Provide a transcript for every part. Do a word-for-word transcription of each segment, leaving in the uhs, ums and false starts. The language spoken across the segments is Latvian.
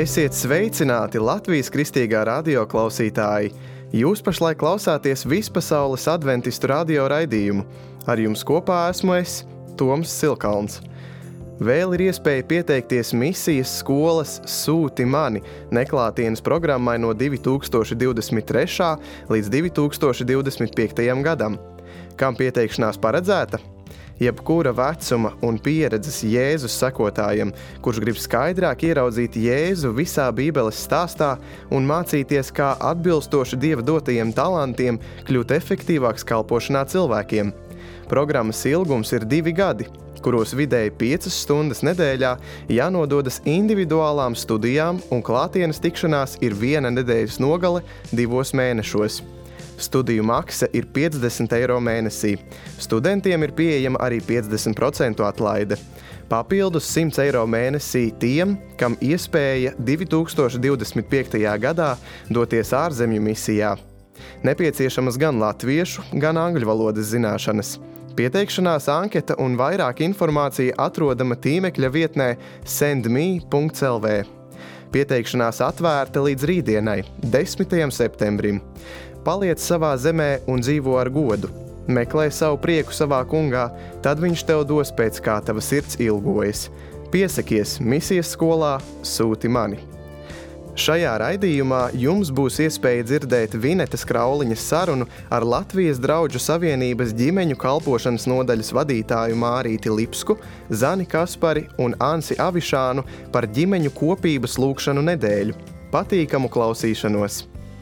Esiet sveicināti Latvijas kristīgā radio klausītāji! Jūs pašlaik klausāties Vispasaules adventistu radio raidījumu. Ar jums kopā esmu es, Toms Silkalns. Vēl ir iespēja pieteikties misijas skolas Sūti mani neklātienes programmai no divi tūkstoši divdesmit trešā līdz divi tūkstoši divdesmit piektajam gadam. Kam pieteikšanās paredzēta? Jebkura vecuma un pieredzes Jēzus sekotājiem, kurš grib skaidrāk ieraudzīt Jēzu visā Bībeles stāstā un mācīties, kā atbilstoši Dieva dotajiem talantiem kļūt efektīvāks kalpošanā cilvēkiem. Programmas ilgums ir divi gadi, kuros vidēji piecas stundas nedēļā jānododas individuālām studijām un klātienes tikšanās ir viena nedēļas nogale divos mēnešos. Studiju maksa ir piecdesmit eiro mēnesī. Studentiem ir pieejama arī piecdesmit procentu atlaide. Papildus simt eiro mēnesī tiem, kam iespēja divi tūkstoši divdesmit piektajā gadā doties ārzemju misijā. Nepieciešamas gan latviešu, gan angļu valodas zināšanas. Pieteikšanās anketa un vairāk informācija atrodama tīmekļa vietnē send me punkts el vē. Pieteikšanās atvērta līdz rītdienai, desmitajam septembrim. Paliec savā zemē un dzīvo ar godu. Meklē savu prieku savā kungā, tad viņš tev dos pēc kā tava sirds ilgojas. Piesakies misijas skolā Sūti mani. Šajā raidījumā jums būs iespēja dzirdēt Vinetas Krauliņas sarunu ar Latvijas Draudžu Savienības ģimeņu kalpošanas nodaļas vadītāju Mārīti Lipsku, Zani Kaspari un Ansi Avišānu par ģimeņu kopības lūgšanu nedēļu. Patīkamu klausīšanos!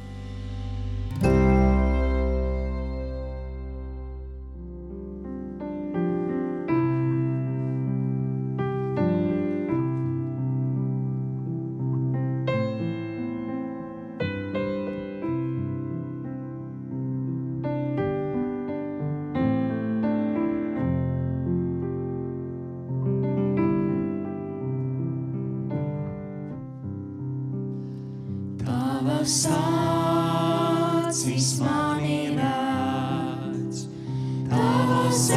Tavas acis mani redz, tavas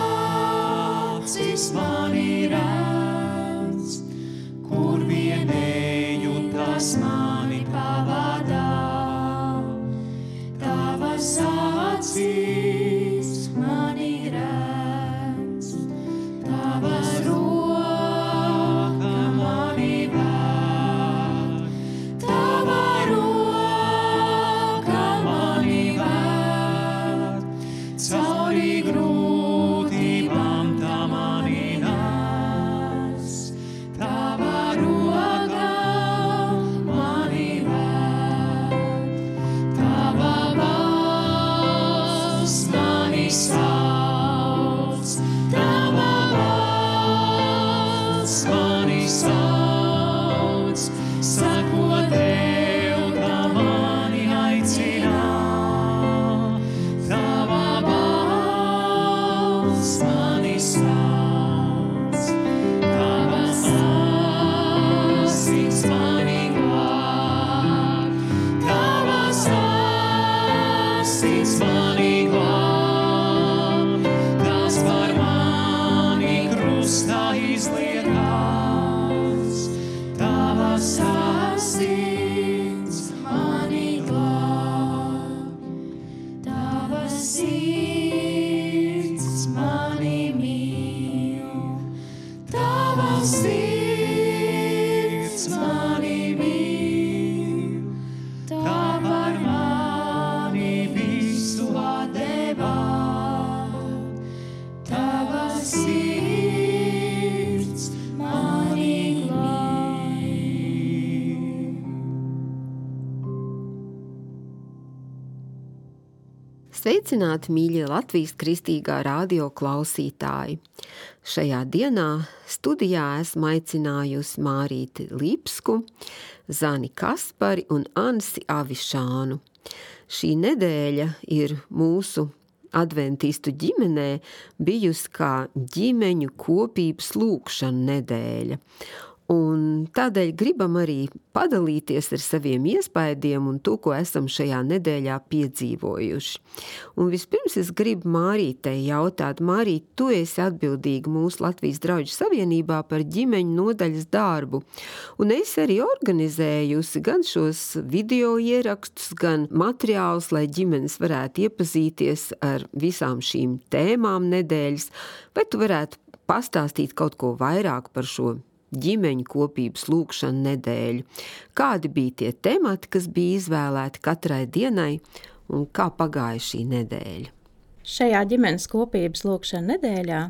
acis mani redz, kur vien eju, tas mani pavadā. Tavas acis mani redz, tava roka mani ved, tava cauri grūtībām tā mani nes, tava roka mani ved, tava balss mani sauc, tava balss mani sauc, sako tev, tā mani aicinā. Sveicināti, mīļie Latvijas kristīgā radio klausītāji! Šajā dienā studijā esmu aicinājusi Mārīti Lipsku, Zani Kaspari un Ansi Avišānu. Šī nedēļa ir mūsu adventistu ģimenē bijusi kā ģimeņu kopības lūgšana nedēļa. Un tādēļ gribam arī padalīties ar saviem iespaidiem un to, ko esam šajā nedēļā piedzīvojuši. Un vispirms es gribu Mārītei jautāt, Mārīt, tu esi atbildīga mūsu Latvijas Drauģu Savienībā par ģimeņu nodaļas darbu. Un es arī organizējusi gan šos video ierakstus, gan materiālus, lai ģimenes varētu iepazīties ar visām šīm tēmām nedēļas. Vai tu varētu pastāstīt kaut ko vairāk par šo ģimeņu kopības lūgšanu nedēļu? Kādi bija tie temati, kas bija izvēlēti katrai dienai, un kā pagāja šī nedēļa? Šajā ģimenes kopības lūgšana nedēļā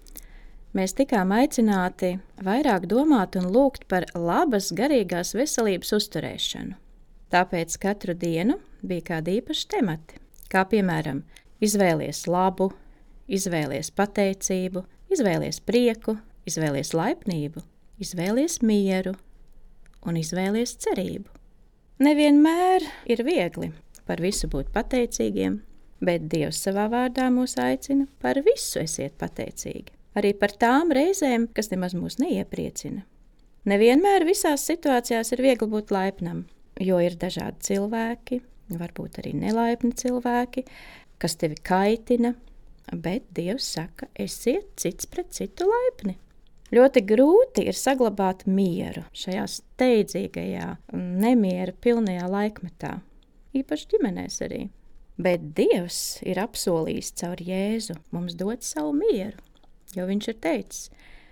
mēs tikām aicināti vairāk domāt un lūgt par labas garīgās veselības uzturēšanu. Tāpēc katru dienu bija kādi īpaši temati, kā piemēram izvēlies labu, izvēlies pateicību, izvēlies prieku, izvēlies laipnību, izvēlies mieru un izvēlies cerību. Nevienmēr ir viegli par visu būt pateicīgiem, bet Dievs savā vārdā mūs aicina par visu esiet pateicīgi. Arī par tām reizēm, kas nemaz mūs neiepriecina. Nevienmēr visās situācijās ir viegli būt laipnam, jo ir dažādi cilvēki, varbūt arī nelaipni cilvēki, kas tevi kaitina, bet Dievs saka, esiet cits pret citu laipni. Ļoti grūti ir saglabāt mieru šajā steidzīgajā, nemiera pilnajā laikmetā, īpaši ģimenēs arī. Bet Dievs ir apsolījis caur Jēzu mums dot savu mieru, jo viņš ir teicis,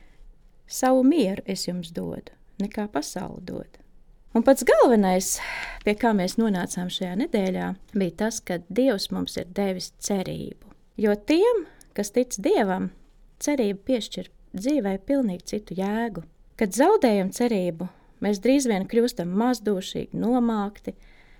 savu mieru es jums dodu, nekā pasauli dod. Un pats galvenais, pie kā mēs nonācām šajā nedēļā, bija tas, ka Dievs mums ir devis cerību. Jo tiem, kas tic Dievam, cerība piešķir dzīvē pilnīgi citu jēgu. Kad zaudējam cerību, mēs drīz vien kļūstam mazdošīgi, nomākti,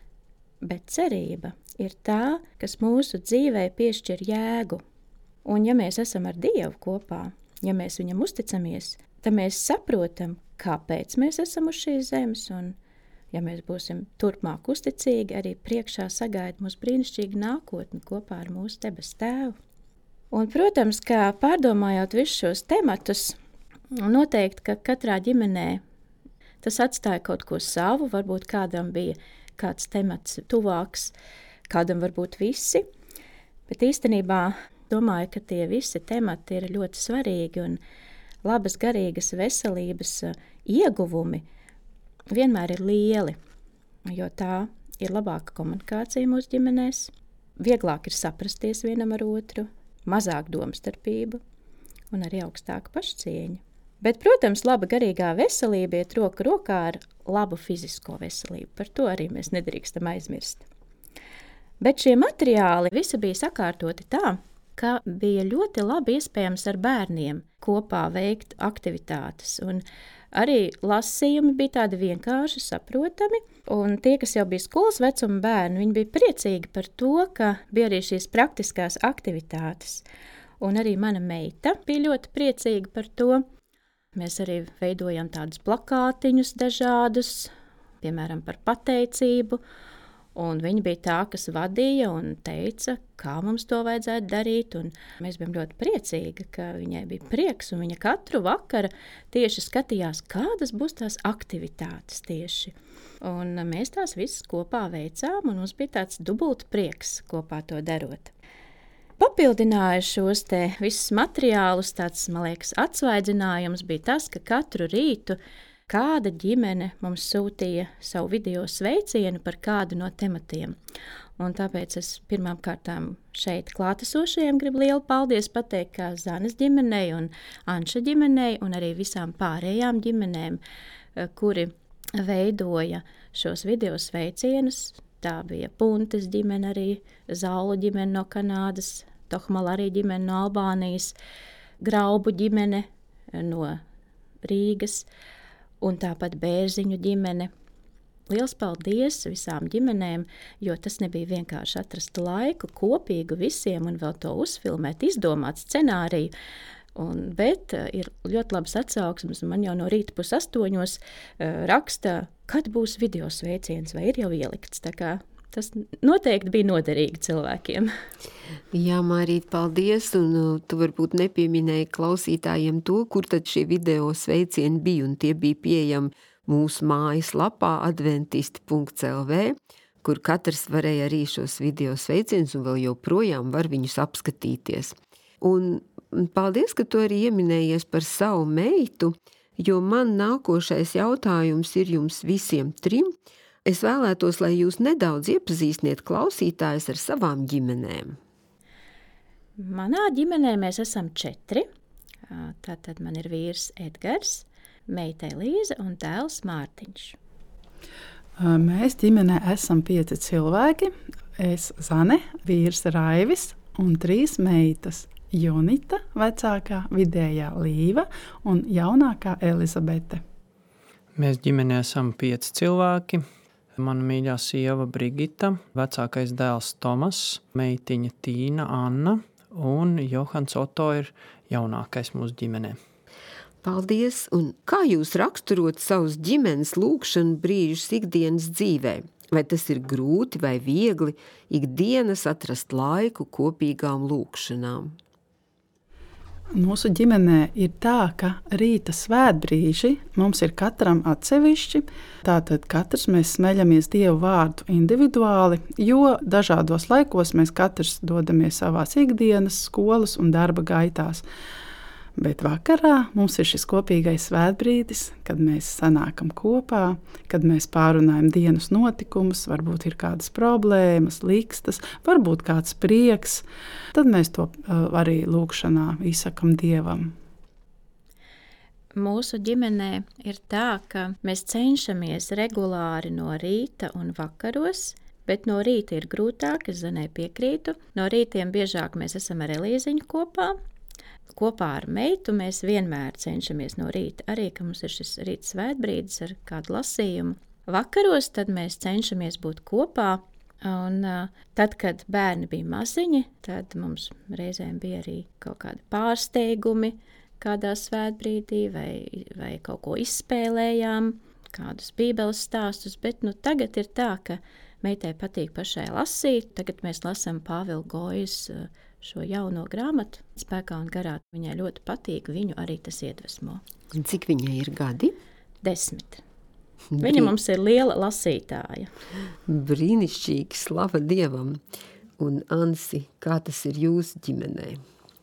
bet cerība ir tā, kas mūsu dzīvē piešķir jēgu. Un ja mēs esam ar Dievu kopā, ja mēs viņam uzticamies, tad mēs saprotam, kāpēc mēs esam uz šīs zemes, un ja mēs būsim turpmāk uzticīgi, arī priekšā sagaida mūsu brīnišķīgu nākotni kopā ar mūsu debes Tēvu. Un, protams, kā pārdomājot visus šos tematus, noteikti, ka katrā ģimenē tas atstāja kaut ko savu, varbūt kādam bija kāds temats tuvāks, kādam varbūt visi, bet īstenībā domāju, ka tie visi temati ir ļoti svarīgi un labas garīgas veselības ieguvumi vienmēr ir lieli, jo tā ir labāka komunikācija mūsu ģimenēs, vieglāk ir saprasties vienam ar otru, mazāk domstarpība un arī augstāka pašcieņa. Bet, protams, laba garīgā veselība iet roku rokā ar labu fizisko veselību. Par to arī mēs nedrīkstam aizmirst. Bet šie materiāli visi bija sakārtoti tā, ka bija ļoti labi iespējams ar bērniem kopā veikt aktivitātes. Un arī lasījumi bija tādi vienkārši saprotami, un tie, kas jau bija skolas vecuma bērni, viņi bija priecīgi par to, ka bija arī šīs praktiskās aktivitātes. Un arī mana meita bija ļoti priecīga par to. Mēs arī veidojam tādus plakātiņus dažādus, piemēram, par pateicību, un viņa bija tā, kas vadīja un teica, kā mums to vajadzētu darīt, un mēs bijām ļoti priecīgi, ka viņai bija prieks, un viņa katru vakaru tieši skatījās, kādas būs tās aktivitātes tieši. Un mēs tās visas kopā veicām, un mums bija tāds dubult prieks kopā to darot. Papildināja šos te visus materiālus, tāds, man liekas, atsvaidzinājums bija tas, ka katru rītu kāda ģimene mums sūtīja savu video sveicienu par kādu no tematiem. Un tāpēc es pirmām kārtām šeit klātesošajiem gribu lielu paldies pateikt, kā Zanes ģimenei un Anša ģimenei un arī visām pārējām ģimenēm, kuri veidoja šos video sveicienus. Tā bija Puntes ģimene arī, Zaulu ģimene no Kanādas, Tohmala arī ģimene no Albānijas, Graubu ģimene no Rīgas un tāpat Bērziņu ģimene. Liels paldies visām ģimenēm, jo tas nebija vienkārši atrast laiku kopīgu visiem un vēl to uzfilmēt, izdomāt scenāriju. Un, bet ir ļoti labas atsauksmes, man jau no rīta pus astoņos uh, raksta, kad būs video sveiciens vai ir jau ielikts. Tā kā tas noteikti bija noderīgi cilvēkiem. Jā, Mārīt, paldies, un uh, tu varbūt nepieminēji klausītājiem to, kur tad šie video sveicieni bija, un tie bija pieejami mūsu mājas lapā adventisti punkts el vē, kur katrs varēja arī šos video sveicienus, un vēl joprojām var viņus apskatīties. Un paldies, ka tu arī ieminējies par savu meitu, jo man nākošais jautājums ir jums visiem trim. Es vēlētos, lai jūs nedaudz iepazīstiniet klausītājus ar savām ģimenēm. Manā ģimenē mēs esam četri. Tātad man ir vīrs Edgars, meita Elīze un dēls Mārtiņš. Mēs ģimenē esam pieci cilvēki. Es Zane, vīrs Raivis un trīs meitas. Jonita, vecākā, vidējā Līva un jaunākā Elizabete. Mēs ģimenē esam pieci cilvēki. Mana mīļā sieva Brigita, vecākais dēls Tomas, meitiņa Tīna, Anna un Johans Otto ir jaunākais mūsu ģimenē. Paldies! Un kā jūs raksturot savus ģimenes lūgšanu brīžus ikdienas dzīvē? Vai tas ir grūti vai viegli ikdienas atrast laiku kopīgām lūgšanām? Mūsu ģimenē ir tā, ka rīta svētbrīži mums ir katram atsevišķi. Tātad katrs mēs smeļamies Dievu vārdu individuāli, jo dažādos laikos mēs katrs dodamies savās ikdienas, skolas un darba gaitās. Bet vakarā mums ir šis kopīgais svētbrīdis, kad mēs sanākam kopā, kad mēs pārunājam dienas notikumus, varbūt ir kādas problēmas, likstas, varbūt kāds prieks. Tad mēs to arī lūgšanā izsakam Dievam. Mūsu ģimenē ir tā, ka mēs cenšamies regulāri no rīta un vakaros, bet no rīta ir grūtāk, es Zanai piekrītu. No rītiem biežāk mēs esam ar Elīziņu kopā. Kopā ar meitu mēs vienmēr cenšamies no rīta, arī, ka mums ir šis rīta svētbrīdis ar kādu lasījumu. Vakaros tad mēs cenšamies būt kopā, un uh, tad, kad bērni bija maziņi, tad mums reizēm bija arī kaut kādi pārsteigumi kādā svētbrīdī, vai, vai kaut ko izspēlējām, kādus bībeles stāstus, bet nu, tagad ir tā, ka meitai patīk pašai lasīt, tagad mēs lasām Pāvila Gojas uh, šo jauno grāmatu, Spēkā un garā. Viņai ļoti patīk, viņu arī tas iedvesmo. Cik viņai ir gadi? Desmit. Viņa mums ir liela lasītāja. Brīnišķīgi, slava Dievam. Un Ansi, kā tas ir jūsu ģimenē?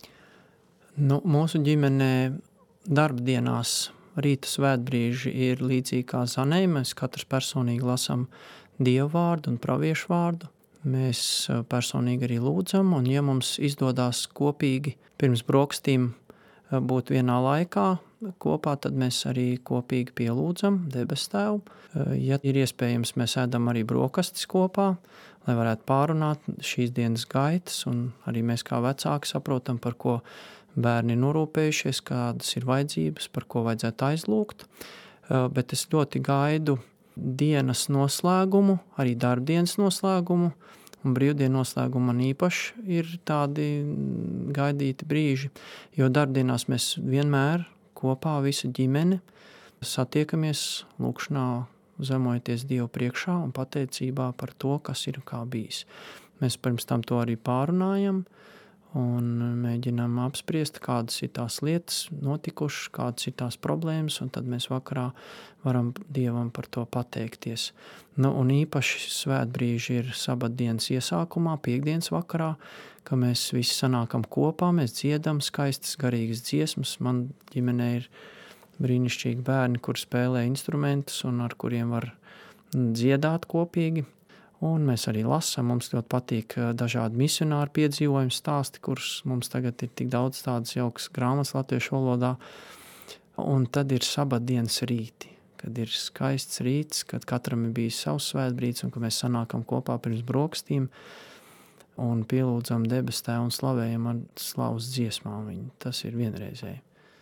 Nu, mūsu ģimenē darbdienās rīta svētbrīži ir līdzīgi kā Zanei. Mēs katrs personīgi lasām Dievu vārdu un praviešu vārdu. Mēs personīgi arī lūdzam, un ja mums izdodās kopīgi pirms brokstīm būt vienā laikā kopā, tad mēs arī kopīgi pielūdzam debesu Tēvu. Ja ir iespējams, mēs ēdam arī brokastis kopā, lai varētu pārunāt šīs dienas gaitas, un arī mēs kā vecāki saprotam, par ko bērni norūpējušies, kādas ir vajadzības, par ko vajadzētu aizlūgt. Bet es ļoti gaidu dienas noslēgumu, arī darbdienas noslēgumu, un brīvdienu noslēgumu man īpaši ir tādi gaidīti brīži, jo darbdienās mēs vienmēr kopā visa ģimene satiekamies lūkšanā, zemojoties Dievu priekšā un pateicībā par to, kas ir kā bijis. Mēs pirms tam to arī pārunājam un mēģinām apspriest, kādas ir tās lietas notikušas, kādas ir tās problēmas, un tad mēs vakarā varam Dievam par to pateikties. Nu, un īpaši svētbrīži ir sabatdienas iesākumā, piekdienas vakarā, ka mēs visi sanākam kopā, mēs dziedam skaistas garīgas dziesmas. Man ģimenē ir brīnišķīgi bērni, kur spēlē instrumentus un ar kuriem var dziedāt kopīgi. Un mēs arī lasām, mums ļoti patīk dažādi misionāri piedzīvojumi stāsti, kurus mums tagad ir tik daudz tādas jaukas grāmatas latviešu valodā. Un tad ir sabatdienas rīti, kad ir skaists rīts, kad katram ir bijis savs svētbrīds un ka mēs sanākam kopā pirms brokstīm un pielūdzam debesu Tēvu un slavējam ar slavas dziesmām viņu. Tas ir vienreizēji.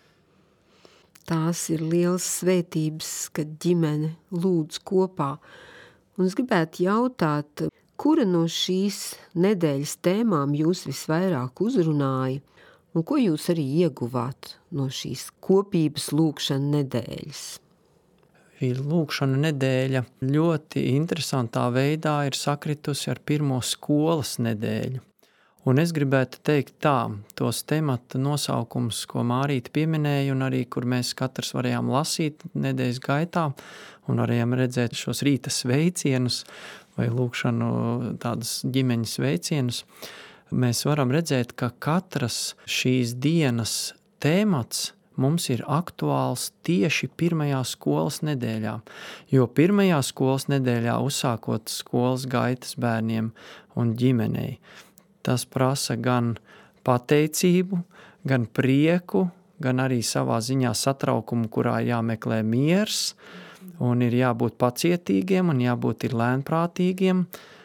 Tās ir liels svētības, kad ģimene lūdz kopā. Un es gribētu jautāt, kura no šīs nedēļas tēmām jūs visvairāk uzrunāja un ko jūs arī ieguvāt no šīs kopības lūkšana nedēļas? Šī lūkšanu nedēļa ļoti interesantā veidā ir sakritusi ar pirmo skolas nedēļu. Un es gribētu teikt tā, tos temata nosaukums, ko Mārīte pieminēja, un arī, kur mēs katrs varējām lasīt nedēļas gaitā, un varējām redzēt šos rīta sveicienus, vai lūkšanu tādus ģimeņas sveicienus, mēs varam redzēt, ka katras šīs dienas temats mums ir aktuāls tieši pirmajā skolas nedēļā, jo pirmajā skolas nedēļā uzsākot skolas gaitas bērniem un ģimenei, tas prasa gan pateicību, gan prieku, gan arī savā ziņā satraukumu, kurā jāmeklē miers, un ir jābūt pacietīgiem, un jābūt ir lēnprātīgiem,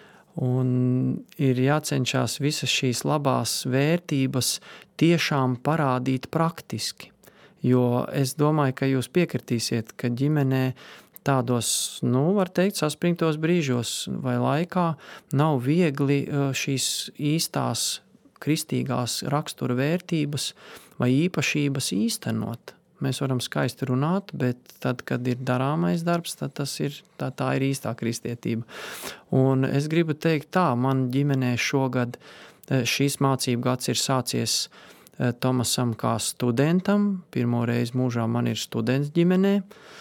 un ir jācenšas visas šīs labās vērtības tiešām parādīt praktiski. Jo es domāju, ka jūs piekritīsiet, ka ģimenē tādos, nu, var teikt, saspringtos brīžos vai laikā nav viegli šīs īstās kristīgās rakstura vērtības vai īpašības īstenot. Mēs varam skaisti runāt, bet tad, kad ir darāmais darbs, tad tas ir, tā, tā ir īstā kristietība. Un es gribu teikt tā, man ģimenē šogad šīs mācību gads ir sācies Tomasam kā studentam. Pirmo reizi mūžā man ir students ģimenē.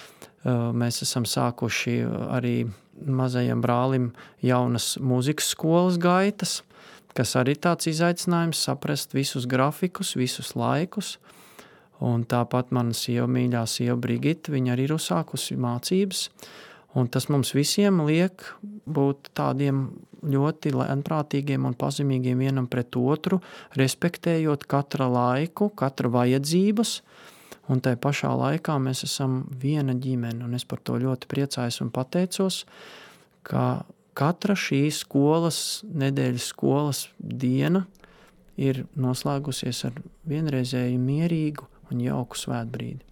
Mēs esam sākuši arī mazajam brālim jaunas mūzikas skolas gaitas, kas arī tāds izaicinājums saprast visus grafikus, visus laikus. Un tāpat mana sieva, mīļā sieva Brigita, viņa arī ir uzsākusi mācības. Un tas mums visiem liek būt tādiem ļoti lēnprātīgiem un pazemīgiem vienam pret otru, respektējot katra laiku, katra vajadzības. Un tai pašā laikā mēs esam viena ģimene, un es par to ļoti priecājos un pateicos, ka katra šī skolas, nedēļas skolas diena ir noslēgusies ar vienreizēju mierīgu un jauku svētbrīdi.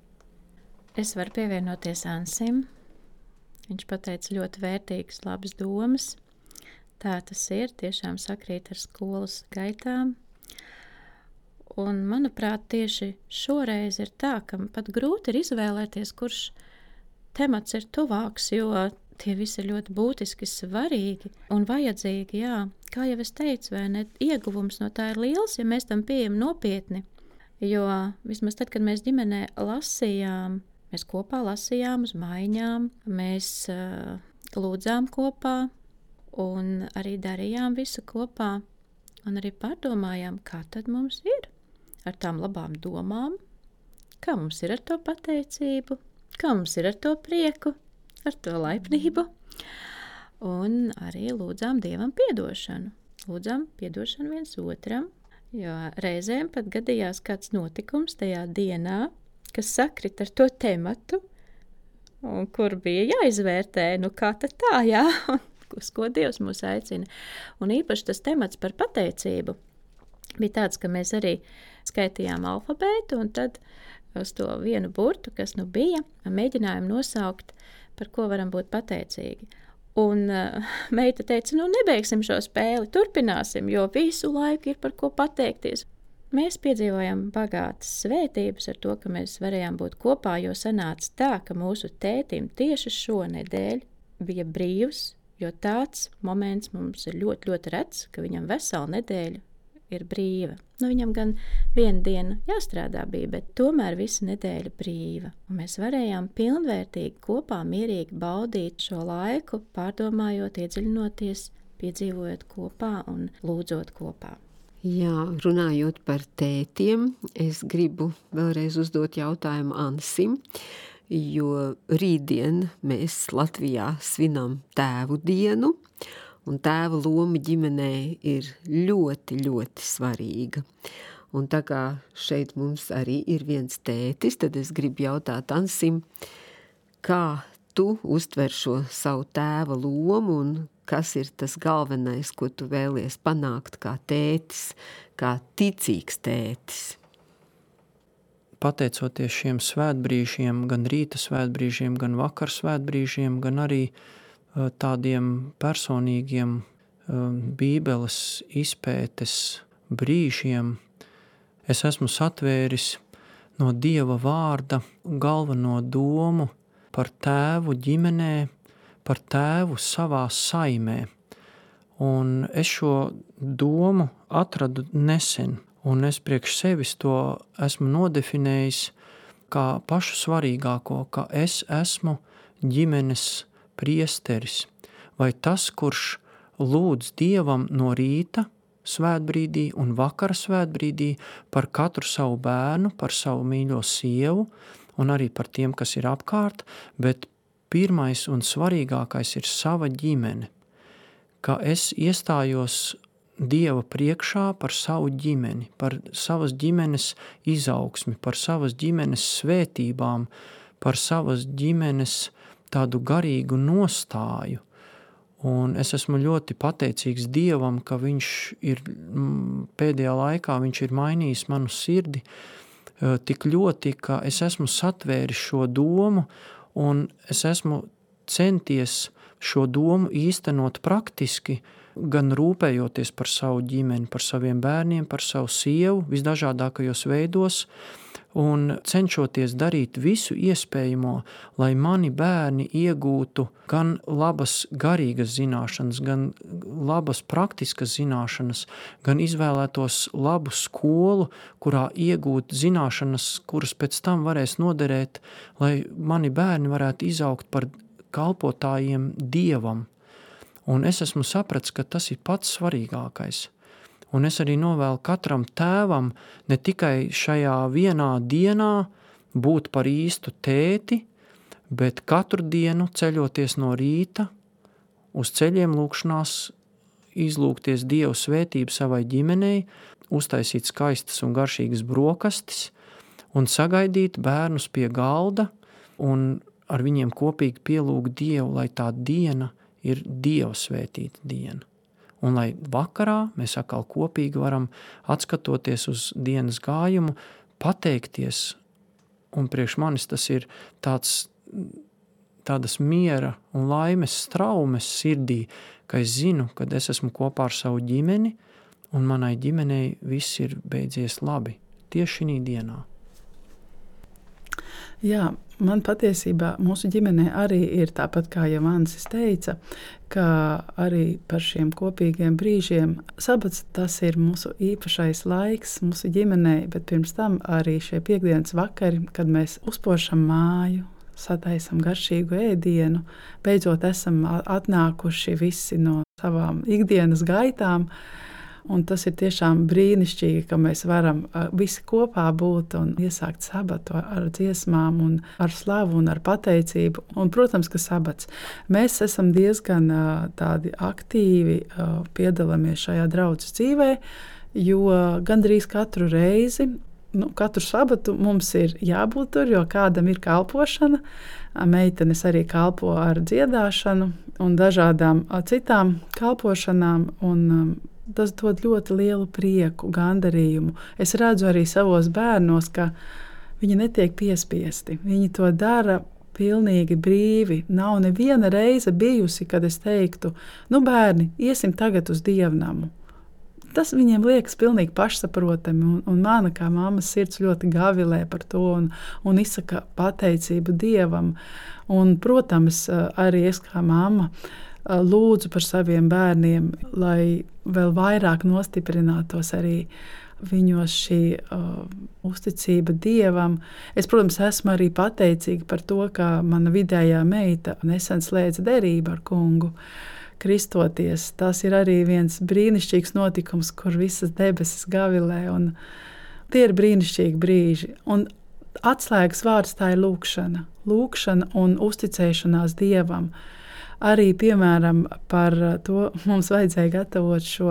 Es varu pievienoties Ansim. Viņš pateica ļoti vērtīgas, labas domas. Tā tas ir, tiešām sakrīt ar skolas gaitām. Un, manuprāt, tieši šoreiz ir tā, ka pat grūti ir izvēlēties, kurš temats ir tuvāks, jo tie visi ir ļoti būtiski svarīgi un vajadzīgi, jā. Kā jau es teicu, vai ne, ieguvums no tā ir liels, ja mēs tam pieejam nopietni. Jo vismaz tad, kad mēs ģimenē lasījām, mēs kopā lasījām uz maiņām, mēs uh, lūdzām kopā un arī darījām visu kopā un arī pārdomājām, kā tad mums ir. Ar tām labām domām, kā mums ir ar to pateicību, kā mums ir ar to prieku, ar to laipnību. Un arī lūdzām Dievam piedošanu. Lūdzām piedošanu viens otram, jo reizēm pat gadījās kāds notikums tajā dienā, kas sakrit ar to tematu, un kur bija jāizvērtē, nu kā tad tā, jā, uz ko Dievs mūs aicina. Un īpaši tas temats par pateicību bija tāds, ka mēs arī skaitījām alfabētu, un tad uz to vienu burtu, kas nu bija, mēģinājām nosaukt, par ko varam būt pateicīgi. Un uh, meita teica, nu nebeigsim šo spēli, turpināsim, jo visu laiku ir par ko pateikties. Mēs piedzīvojām bagātas svētības ar to, ka mēs varējām būt kopā, jo sanāca tā, ka mūsu tētim tieši šonedēļ bija brīvs, jo tāds moments mums ir ļoti, ļoti rets, ka viņam veselu nedēļu ir brīva. Nu, viņam gan viena diena jāstrādā bija, bet tomēr visa nedēļa brīva. Un mēs varējām pilnvērtīgi kopā mierīgi baudīt šo laiku, pārdomājot, iedziļinoties, piedzīvojot kopā un lūdzot kopā. Jā, runājot par tētiem, es gribu vēlreiz uzdot jautājumu Ansim, jo rītdien mēs Latvijā svinam tēvu dienu, un tēva loma ģimenē ir ļoti, ļoti svarīga. Un tā kā šeit mums arī ir viens tētis, tad es gribu jautāt Ansim, kā tu uztver šo savu tēva lomu un kas ir tas galvenais, ko tu vēlies panākt kā tētis, kā ticīgs tētis? Pateicoties šiem svētbrīžiem, gan rīta svētbrīžiem, gan vakar svētbrīžiem, gan arī tādiem personīgiem bībeles izpētes brīžiem, es esmu satvēris no Dieva vārda galveno domu par tēvu ģimenē, par tēvu savā saimē. Un es šo domu atradu nesen, un es priekš sevis to esmu nodefinējis kā pašu svarīgāko, ka es esmu ģimenes priesteris, vai tas, kurš lūdz Dievam no rīta svētbrīdī un vakara svētbrīdī par katru savu bērnu, par savu mīļo sievu un arī par tiem, kas ir apkārt, bet pirmais un svarīgākais ir sava ģimene, ka es iestājos Dieva priekšā par savu ģimeni, par savas ģimenes izaugsmi, par savas ģimenes svētībām, par savas ģimenes tādu garīgu nostāju. Un es esmu ļoti pateicīgs Dievam, ka viņš ir pēdējā laikā, viņš ir mainījis manu sirdi tik ļoti, ka es esmu satvēris šo domu un es esmu centies šo domu īstenot praktiski, gan rūpējoties par savu ģimeni, par saviem bērniem, par savu sievu, visdažādākajos veidos, un cenšoties darīt visu iespējamo, lai mani bērni iegūtu gan labas garīgas zināšanas, gan labas praktiskas zināšanas, gan izvēlētos labu skolu, kurā iegūt zināšanas, kuras pēc tam varēs noderēt, lai mani bērni varētu izaugt par kalpotājiem Dievam. Un es esmu sapratis, ka tas ir pats svarīgākais. Un es arī novēlu katram tēvam ne tikai šajā vienā dienā būt par īstu tēti, bet katru dienu ceļoties no rīta, uz ceļiem lūkšanās, izlūgties Dievu svētību savai ģimenei, uztaisīt skaistas un garšīgas brokastis un sagaidīt bērnus pie galda un ar viņiem kopīgi pielūgt Dievu, lai tā diena ir Dieva svētīta diena. Un lai vakarā mēs atkal kopīgi varam, atskatoties uz dienas gājumu, pateikties, un priekš manis tas ir tāds, tādas miera un laimes straumes sirdī, ka es zinu, ka es esmu kopā ar savu ģimeni, un manai ģimenei viss ir beidzies labi, tieši šī dienā. Jā, man patiesībā mūsu ģimenē arī ir tāpat, kā jau Ansis teica, ka arī par šiem kopīgiem brīžiem sabats tas ir mūsu īpašais laiks mūsu ģimenei, bet pirms tam arī šie piekdienas vakari, kad mēs uzpošam māju, sataisam garšīgu ēdienu, beidzot esam atnākuši visi no savām ikdienas gaitām, un tas ir tiešām brīnišķīgi, ka mēs varam visi kopā būt un iesākt sabatu ar dziesmām un ar slavu un ar pateicību. Un, protams, ka sabats. Mēs esam diezgan tādi aktīvi piedalāmies šajā draudzes dzīvē, jo gandrīz katru reizi, nu, katru sabatu mums ir jābūt tur, jo kādam ir kalpošana. Meitenes arī kalpo ar dziedāšanu un dažādām citām kalpošanām, un tas dod ļoti lielu prieku, gandarījumu. Es redzu arī savos bērnos, ka viņi netiek piespiesti. Viņi to dara pilnīgi brīvi. Nav neviena reize bijusi, kad es teiktu, nu bērni, iesim tagad uz dievnamu. Tas viņiem liekas pilnīgi pašsaprotami, un, un mana kā mammas sirds ļoti gavilē par to un, un izsaka pateicību Dievam. Un, protams, arī es kā mamma lūdzu par saviem bērniem, lai vēl vairāk nostiprinātos arī viņos šī uh, uzticība Dievam. Es, protams, esmu arī pateicīga par to, ka mana vidējā meita nesen slēdza derību ar kungu, kristoties. Tas ir arī viens brīnišķīgs notikums, kur visas debesis gavilē, un tie ir brīnišķīgi brīži. Un atslēgas vārds tā ir lūkšana. Lūkšana un uzticēšanās Dievam. Arī, piemēram, par to mums vajadzēja gatavot šo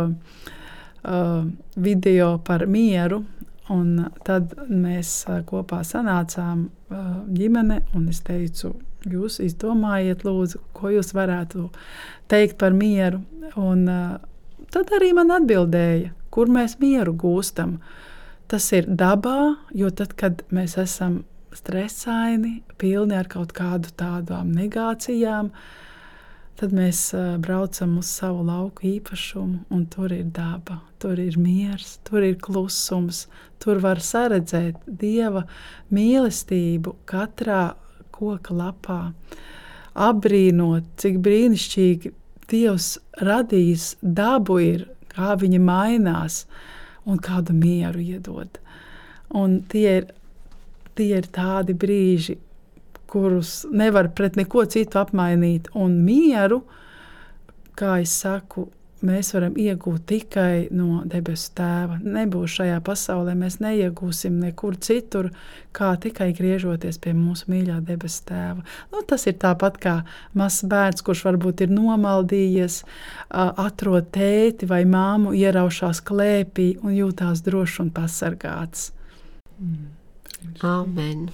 uh, video par mieru, un tad mēs uh, kopā sanācām uh, ģimene, un es teicu, jūs izdomājiet, lūdzu, ko jūs varētu teikt par mieru. Un uh, tad arī man atbildēja, kur mēs mieru gūstam. Tas ir dabā, jo tad, kad mēs esam stresaini, pilni ar kaut kādu tādām negācijām, tad mēs uh, braucam uz savu lauku īpašumu, un tur ir daba, tur ir miers, tur ir klusums, tur var saredzēt Dieva mīlestību katrā koka lapā, apbrīnot, cik brīnišķīgi Dievs radījis dabu ir, kā viņa mainās un kādu mieru iedod. Un tie ir, tie ir tādi brīži, kurus nevar pret neko citu apmainīt. Un mieru, kā es saku, mēs varam iegūt tikai no debesu Tēva. Nebūs šajā pasaulē, mēs neiegūsim nekur citur, kā tikai griežoties pie mūsu mīļā debesu Tēva. Nu, tas ir tāpat kā mazs bērns, kurš varbūt ir nomaldījies, atrod tēti vai māmu, ieraušās klēpī un jūtās drošs un pasargāts. Mm. Amen.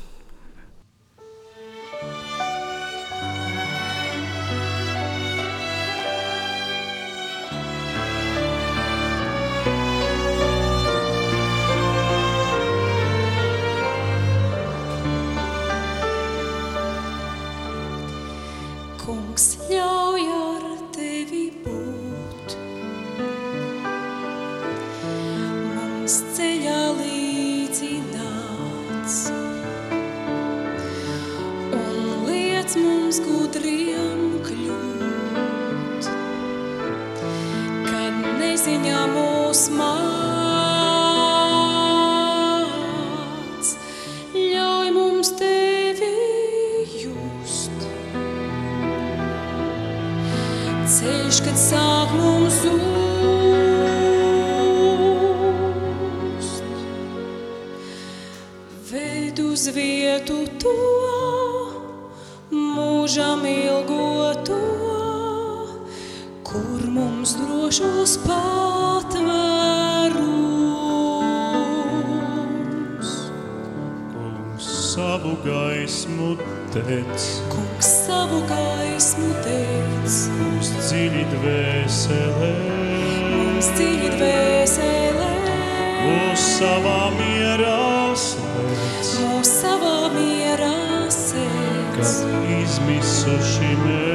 Kungs, ļauj ar tevi būt, mums ceļā līdzi nāc, un liec mums gudriem kļūt, kad neziņā mūs māc, ļauj mums tevi just. Ceļš, kad sāk mums zūst, ved uz vietu to, mūžam ilgoto, kur mums drošos patvērums. Kungs savu gaismu tec, Kungs savu gaismu tec, mums dziļi dvēselē, mums dziļi dvēselē, mūs savā mierā slēdz, mūs savā mierā sēdz. kad izmisuši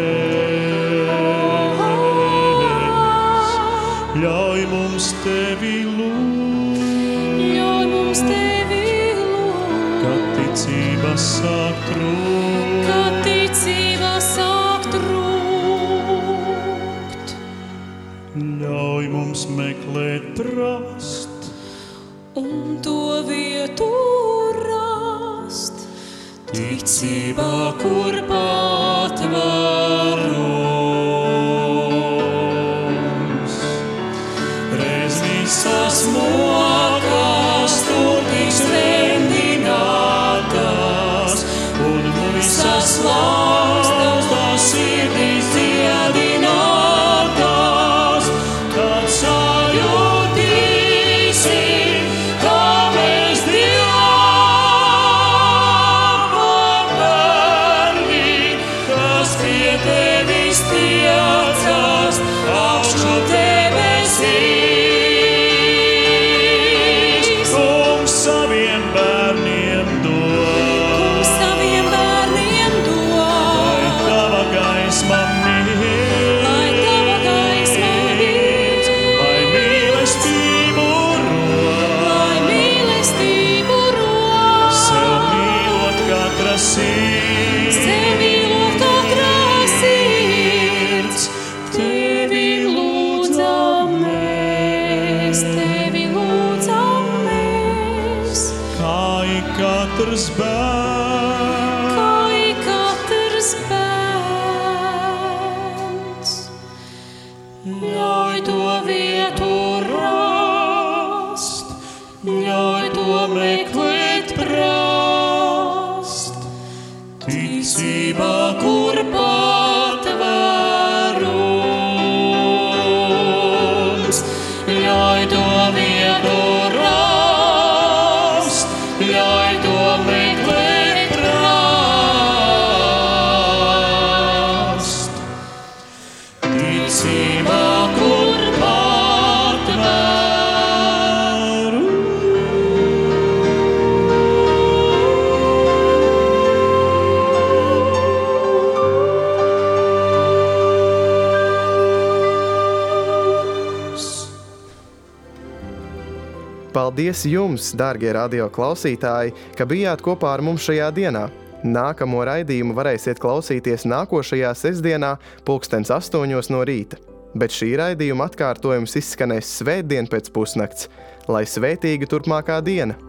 mēs. Ļauj mums tevi lūgt, Ļauj mums tevi lūgt, kad ticība sāk trūkt, kad ticība sāk trūkt. ļauj mums meklēt prast, Un to vietu rast, ticībā, kur patvērums. Reiz visas mokās tur tiks rendinātas, un visas laustas sirdīs dziedinātas, tad sajutīsim, kā mēs Dieva bērni, kas pie tevis tiecas augšu debesīs. Kungs saviem bērniem dod, Kungs saviem bērniem lai dod, tava gaisma mīl, lai tava gaisma mīl, lai mīlestību rod, lai mīlestību rod, sev mīlot katra sirds, sev mīlot katra sirds. Tevi lūdzam mēs, tevi lūdzam mēs, kā ik katrs bērns. kā ik katrs bērns. Ļauj to vietu rast, ļauj to meklēt prast, ticībā, kur patvērums. Ļauj to vietu rast, ļauj to meklēt prast, ticībā, kur patvērums. Paldies jums, dārgie radio klausītāji, ka bijāt kopā ar mums šajā dienā. Nākamo raidījumu varēsiet klausīties nākošajā sestdienā pulkstens astoņos no rīta, bet šī raidījuma atkārtojums izskanēs svētdien pēc pusnakts. Lai svētīga turpmākā diena!